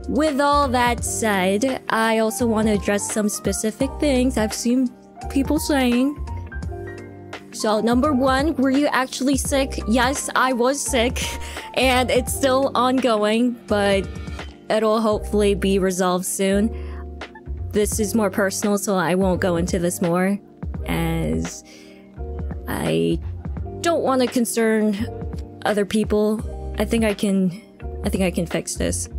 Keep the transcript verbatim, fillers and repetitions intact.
with all that said, I also want to address some specific things I've seen people saying. So, number one, were you actually sick? Yes, I was sick, and it's still ongoing, but it'll hopefully be resolved soon. This is more personal, so I won't go into this more, as I don't want to concern other people. I think I can, I think I can fix this.